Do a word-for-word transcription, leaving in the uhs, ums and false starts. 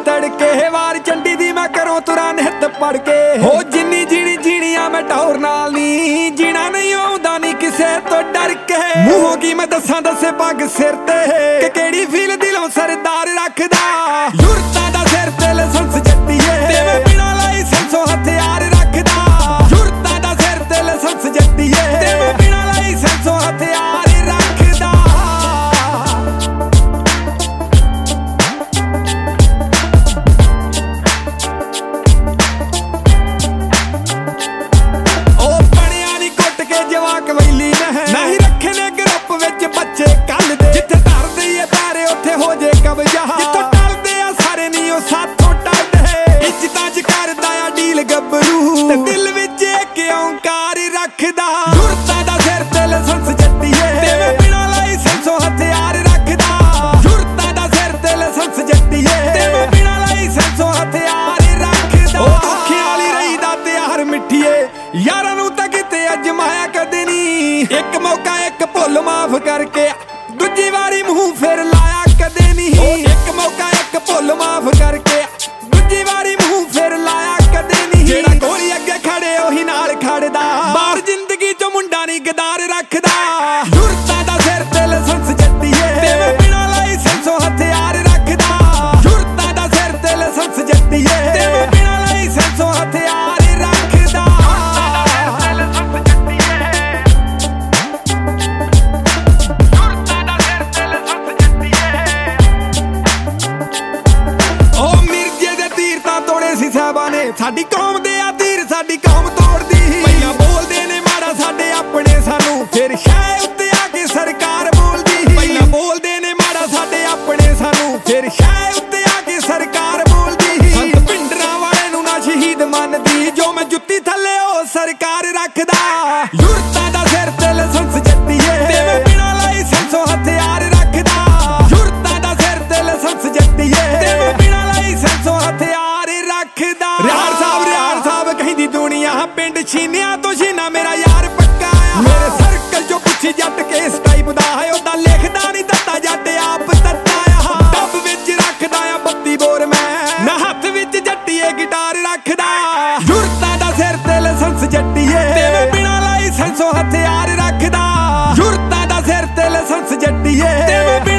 तड़के वार चंडी दी मैं करो तुरा निहत पढ़ के हो जिन्नी जीनी जीनिया मैं टौर नाल नी जीना नहीं आउंदा नी किसे तो डर के मूहों की मैं दसा दसे पग सिर ते कि केड़ी फील दिलों सरदार रखदा युरता दा सिर ते लाइसेंस जट्टीए ते मैं बिना लाइसेंसों हथियार रखदा युरता दा सिर ते लाइसेंस जट्टीए ते मैं बिना लाइसेंसों हथियार रखदा नहीं रखे ने ग्रुप विच बच्चे कल दे जिथे धर दईए तारे उत्थे हो जे कब्जा जिथों टलदे आ सारे नी ओ साथों टलदे इज्जतां च करदा आ डील गब्बरू ते दिल विच इक औंकार रखदा युरता दा सिर ते लाइसेंस जट्टीए ते मैं बिना लाइसेंसों हथियार रखदा युरता दा सिर ते लाइसेंस जट्टीए ते मैं बिना लाइसेंसों हथियार रखदा ओ अखियां वाली रही दा त्यार मिठीए यारां नूं तां किते अजमाया कदे नी एक मौका एक भुल माफ करके दूजी वारी मुंह फिर लाया कदे नहीं एक मौका एक भुल माफ करके दूजी वारी मुंह फिर लाया कदे नहीं जेड़ा गोली अगे खड़े ओही नाल खड़दा बाहर जिंदगी चो मुंडा नहीं गदार रखदा युरता दा सिर ते लाइसेंस जट्टीए ते मैं बिना लाइसेंसों हथियार रखदा युरता दा सिर ते लाइसेंस जट्टीए ते मैं बिना लाइसेंसों हथियार रखदा साडी कौम दे आ तीर साडी कौम तोड़दी पहिला बोलदे ने माड़ा साडे अपने सानू फिर शाह उत्ते आके सरकार बोलदी पहिला बोलदे ने माड़ा साडे अपने सानू फिर शाह उत्ते आके सरकार बोलदी संत पिंडरां वाले नू ना शहीद मनदी जो मैं जुत्ती थल्ले ओ सरकार रखदा युरता दा सिर ते लाइसेंस जट्टीए ते मैं बिना लाइसेंसों हथियार रखदा युरता दा सिर ते लाइसेंस जट्टीए ते मैं बिना लाइसेंसों हथियार रखदा रियार साहब रियार साहब कहिंदी दुनिया पिंड छीनिया तो छीना मेरा यार पक्का आ मेरे सर्कल चो पुछी जट के इस टाइप दा है ओदा लिखदा नहीं दत्ता जट आप तत्ता आ डब विच रखदा आ बत्ती बोर मैं ना हत्थ विच जट्टीए गिटार रखदा युरता दा सिर ते लाइसेंस जट्टीए ते मैं बिना लाइसेंसों हथियार रखदा युरता दा सिर ते लाइसेंस जट्टीए ते मैं